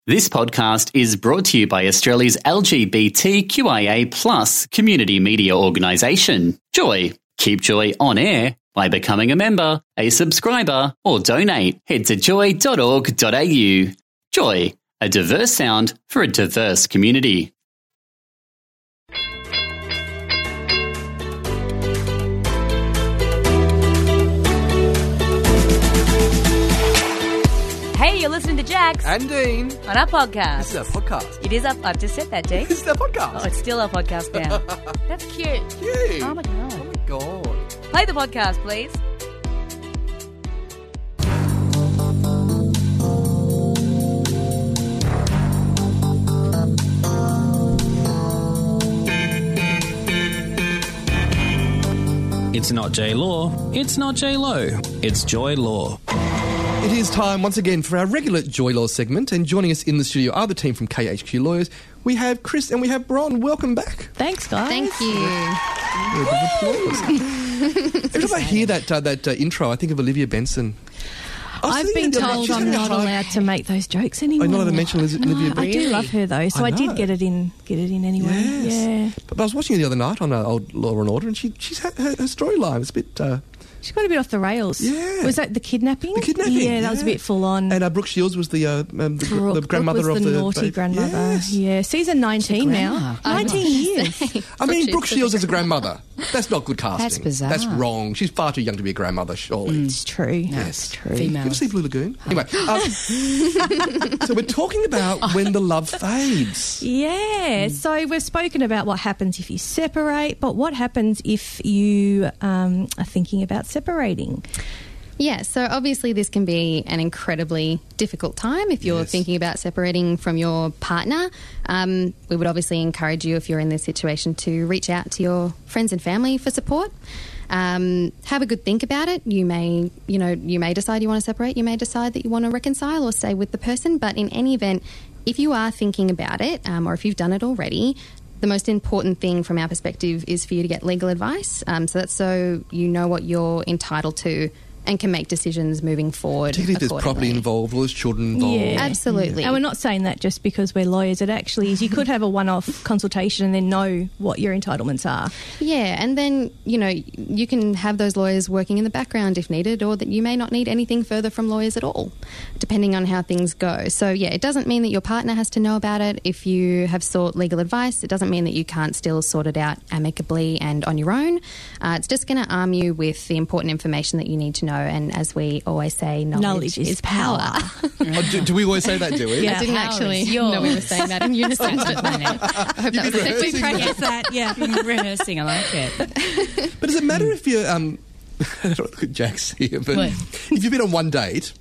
This podcast is brought to you by Australia's LGBTQIA+ community media organisation, Joy. Keep Joy on air by becoming a member, a subscriber, or donate. Head to joy.org.au. Joy, a diverse sound for a diverse community. Hey, you're listening to Jax And Dean. on our podcast. This is our podcast. It is up. I've just said that, Dean. This is our podcast. Oh, it's still our podcast now. That's cute. Cute. Oh my god. Oh my God. Play the podcast, please. It's not J Law, it's not J Lo, it's Joy Law. It is time once again for our regular Joy Law segment, and joining us in the studio are the team from KHQ Lawyers. We have Chris and we have Bron. Welcome back. Thanks, guys. Thank you. Every time I hear that intro, I think of Olivia Benson. I've been told I'm not allowed to make those jokes anymore. I'm not allowed to mention Olivia Benson. I do love her though, so I did get it in anyway. Yes. Yeah. But I was watching her the other night on old Law and Order, and she's had her storyline. It's a bit. She got a bit off the rails. Yeah. Was that the kidnapping? The kidnapping. Yeah, that was a bit full on. And Brooke Shields was the grandmother Brooke was of the naughty grandmother. Yes. Yeah, season 19 now. 19 years. I mean, Brooke Shields as a grandmother. That's not good casting. That's bizarre. That's wrong. She's far too young to be a grandmother, surely. It's true. Yes. It's true. You ever see Blue Lagoon? Anyway, so we're talking about when the love fades. Yeah, so we've spoken about what happens if you separate, but what happens if you are thinking about separating? Yeah, so obviously this can be an incredibly difficult time if you're thinking about separating from your partner. We would obviously encourage you, if you're in this situation, to reach out to your friends and family for support. Have a good think about it. You may decide you want to separate. You may decide that you want to reconcile or stay with the person. But in any event, if you are thinking about it, or if you've done it already, the most important thing from our perspective is for you to get legal advice. So that's so you know what you're entitled to and can make decisions moving forward. Particularly if there's property involved or there's children involved. Yeah. Absolutely. And we're not saying that just because we're lawyers. It actually is. You could have a one-off consultation and then know what your entitlements are. Yeah, and then, you can have those lawyers working in the background if needed, or that you may not need anything further from lawyers at all, depending on how things go. So, yeah, it doesn't mean that your partner has to know about it. If you have sought legal advice, it doesn't mean that you can't still sort it out amicably and on your own. It's just going to arm you with the important information that you need to know. And as we always say, knowledge is power. Do we always say that, do we? Yeah. I didn't actually know we were saying that in unison. I hope that was rehearsing we practiced that, yeah. Rehearsing, I like it. But does it matter if you're... I don't look at Jax here, but What? if you've been on one date,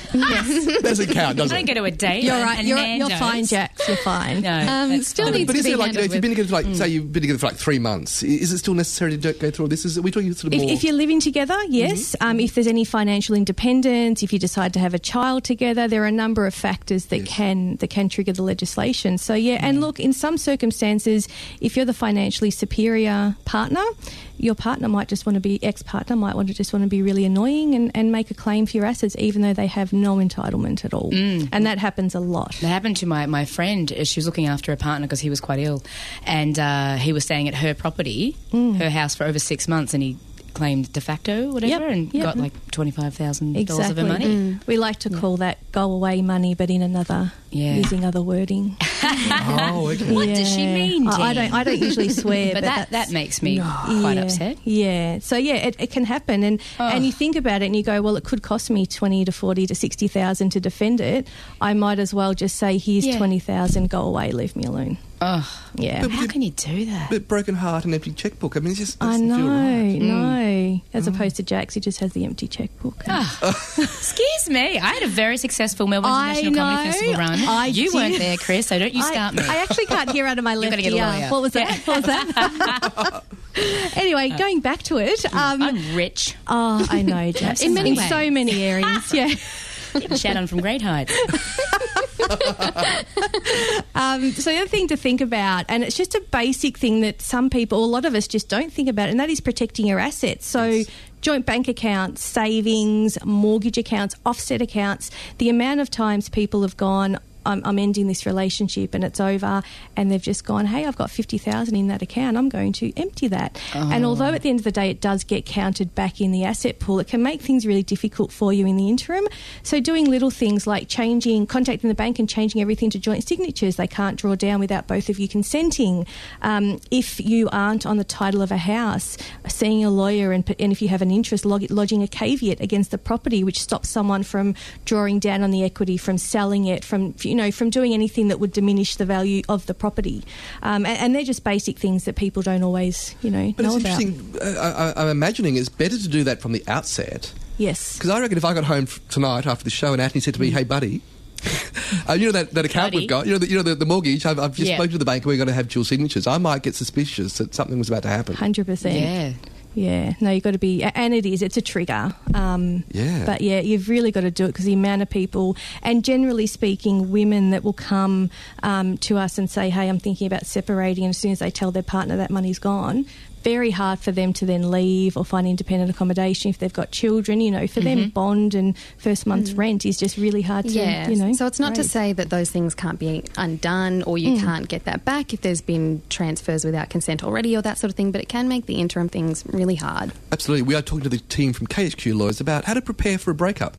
that doesn't count, does I it? don't go to a date. You're right. and You're Nando's. fine, Jax. You're fine. No. that's still fine. needs But to is be it like, handled if you've been together for say you've been together for 3 months, is it still necessary to go through all this? Are we talking sort of more... If you're living together, yes. If there's any financial independence, if you decide to have a child together, there are a number of factors that can trigger the legislation. So, yeah, and look, in some circumstances, if you're the financially superior partner, your partner might just want to be, ex-partner might want to be really annoying and make a claim for your assets even though they have no entitlement at all. And that happens a lot. That happened to my friend. She was looking after a partner because he was quite ill, and he was staying at her property, her house, for over 6 months, and he claimed de facto, whatever, and got like $25,000 of her money. We like to call that go away money, but in another, using other wording. Oh, okay. What does she mean, I Jean? don't usually swear, But but that makes me quite upset. Yeah. So it can happen, and you think about it, and you go, well, it could cost me $20,000 to $40,000 to $60,000 to defend it. I might as well just say, here's $20,000, go away, leave me alone. Oh, yeah. How can you do that? But broken heart and empty checkbook. I mean, it's just... I doesn't feel right. No. As opposed to Jax, who just has the empty checkbook. Excuse me. I had a very successful Melbourne International Comedy Festival run. You weren't there, Chris, so don't you start me. I actually can't hear out of my left gotta get a ear. lawyer. What was that? Anyway, going back to it. I'm rich. Oh, I know, Jax. In many ways. so many areas, yeah. Getting shat on from Great Heights. So the other thing to think about, and it's just a basic thing that some people, a lot of us just don't think about, and that is protecting your assets. So joint bank accounts, savings, mortgage accounts, offset accounts, the amount of times people have gone, I'm ending this relationship and it's over, and they've just gone, hey, I've got $50,000 in that account, I'm going to empty that. And although at the end of the day it does get counted back in the asset pool, it can make things really difficult for you in the interim. So doing little things like contacting the bank and changing everything to joint signatures. They can't draw down without both of you consenting. If you aren't on the title of a house, seeing a lawyer, and if you have an interest, lodging a caveat against the property, which stops someone from drawing down on the equity, from selling it, from doing anything that would diminish the value of the property. And they're just basic things that people don't always, but know it's about. Interesting. I'm imagining it's better to do that from the outset. Yes. Because I reckon if I got home tonight after the show and Anthony said to me, hey, buddy, you know that account we've got, the mortgage, I've just spoken to the bank and we're going to have dual signatures, I might get suspicious that something was about to happen. 100%. Yeah. Yeah, no, you've got to be, and it's a trigger. But yeah, you've really got to do it, because the amount of people, and generally speaking, women that will come to us and say, hey, I'm thinking about separating, and as soon as they tell their partner that money's gone, very hard for them to then leave or find independent accommodation if they've got children. For them, bond and first month's rent is just really hard to, So it's not to say that those things can't be undone, or you can't get that back if there's been transfers without consent already or that sort of thing, but it can make the interim things really hard. Absolutely. We are talking to the team from KHQ Lawyers about how to prepare for a breakup.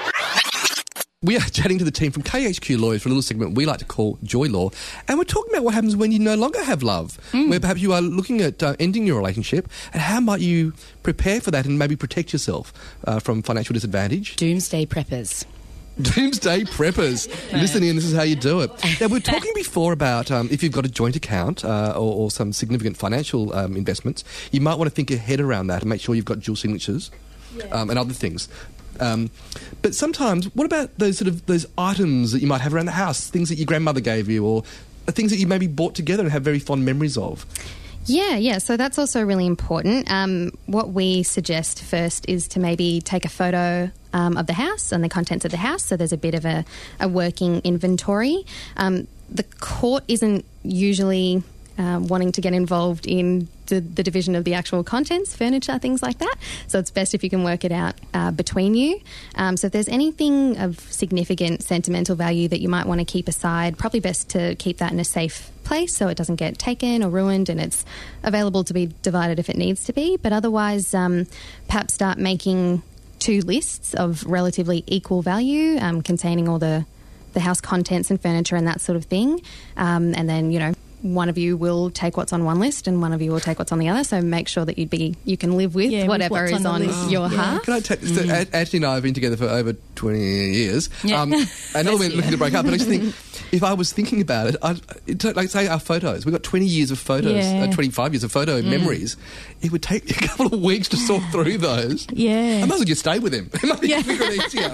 We are chatting to the team from KHQ Lawyers for a little segment we like to call Joy Law, and we're talking about what happens when you no longer have love, where perhaps you are looking at ending your relationship, and how might you prepare for that and maybe protect yourself from financial disadvantage. Doomsday preppers. Doomsday preppers. Listen in, this is how you do it. Now, we were talking before about if you've got a joint account or some significant financial investments, you might want to think ahead around that and make sure you've got dual signatures and other things. But sometimes, what about those items that you might have around the house, things that your grandmother gave you, or things that you maybe bought together and have very fond memories of? Yeah, so that's also really important. What we suggest first is to maybe take a photo of the house and the contents of the house, so there's a bit of a working inventory. The court isn't usually wanting to get involved in the division of the actual contents, furniture, things like that. So it's best if you can work it out between you. So if there's anything of significant sentimental value that you might want to keep aside, probably best to keep that in a safe place so it doesn't get taken or ruined, and it's available to be divided if it needs to be. But otherwise, perhaps start making 2 lists of relatively equal value containing all the house contents and furniture and that sort of thing. And then, one of you will take what's on one list and one of you will take what's on the other. So make sure that you can live with whatever is on your half. Can I take so Ashley and I have been together for over 20 years. I know we're looking to break up, but I just think if I was thinking about it, like say our photos, we've got 20 years of photos, 25 years of photo memories. It would take a couple of weeks to sort through those. I might as well just stay with him. It might be quicker and easier.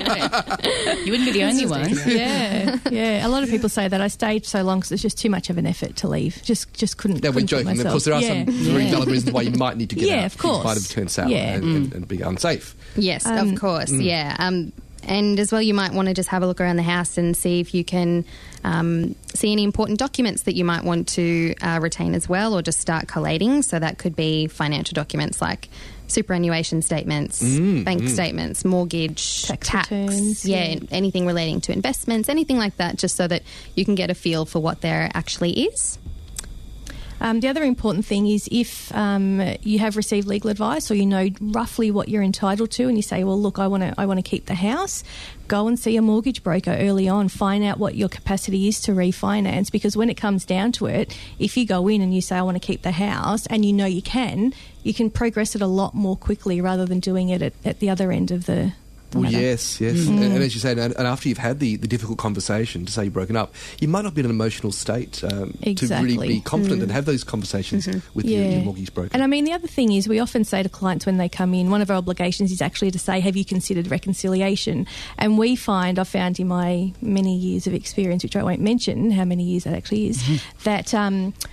You wouldn't be the only one. A lot of people say that I stayed so long because it's just too much of an effort to leave. Just couldn't. We're joking. Of course, there are some very valid reasons why you might need to get out. Of course. It might have turned sour and be unsafe. Yes, of course. And as well, you might want to just have a look around the house and see if you can see any important documents that you might want to retain as well, or just start collating. So that could be financial documents like superannuation statements, bank statements, mortgage, tax returns, anything relating to investments, anything like that, just so that you can get a feel for what there actually is. The other important thing is if you have received legal advice or you know roughly what you're entitled to, and you say, well, look, I want to keep the house, go and see a mortgage broker early on, find out what your capacity is to refinance, because when it comes down to it, if you go in and you say, I want to keep the house, and you know you can progress it a lot more quickly rather than doing it at the other end of the matter. Yes. And as you say, and after you've had the difficult conversation to say you've broken up, you might not be in an emotional state to really be confident and have those conversations with your mortgage broker. And I mean, the other thing is we often say to clients when they come in, one of our obligations is actually to say, have you considered reconciliation? And I've found in my many years of experience, which I won't mention how many years that actually is, that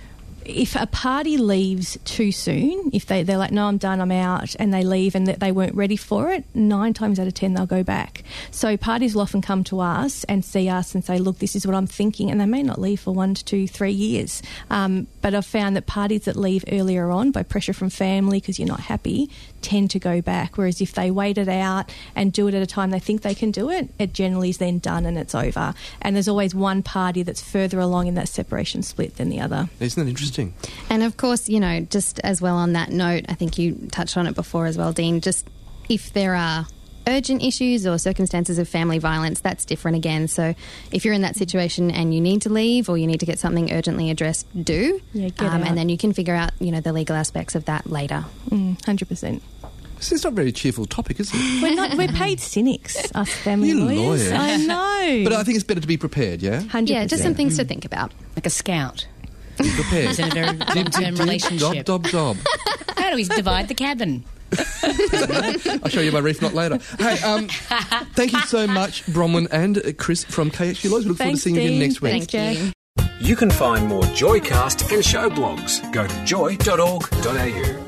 if a party leaves too soon, if they're like, no, I'm done, I'm out, and they leave and they weren't ready for it, 9 times out of 10 they'll go back. So parties will often come to us and see us and say, look, this is what I'm thinking, and they may not leave for 1 to 2, 3 years. But I've found that parties that leave earlier on by pressure from family because you're not happy tend to go back, whereas if they wait it out and do it at a time they think they can do it, it generally is then done and it's over. And there's always one party that's further along in that separation split than the other. Isn't that interesting? And of course, you know, just as well on that note, I think you touched on it before as well, Dean, just if there are urgent issues or circumstances of family violence, that's different again. So if you're in that situation and you need to leave or you need to get something urgently addressed, do. Yeah, get out. And then you can figure out, you know, the legal aspects of that later. 100%. This is not a very cheerful topic, is it? We're paid cynics, us family You lawyers. lawyers. I know. But I think it's better to be prepared, yeah? 100%. Yeah, just some things to think about. Like a scout. Be prepared. It's in a very long-term relationship. Dob. How do we divide the cabin? I'll show you my reef knot later. Hey, thank you so much, Bronwyn and Chris from KHG Lawyers. We look forward to seeing you again next week. Thanks, Jack. You can find more Joycast and show blogs. Go to joy.org.au.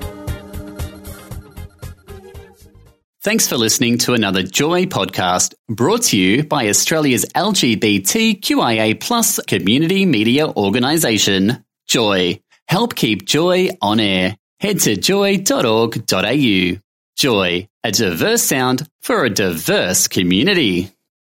Thanks for listening to another Joy podcast brought to you by Australia's LGBTQIA+ community media organisation, Joy. Help keep Joy on air. Head to joy.org.au. Joy, a diverse sound for a diverse community.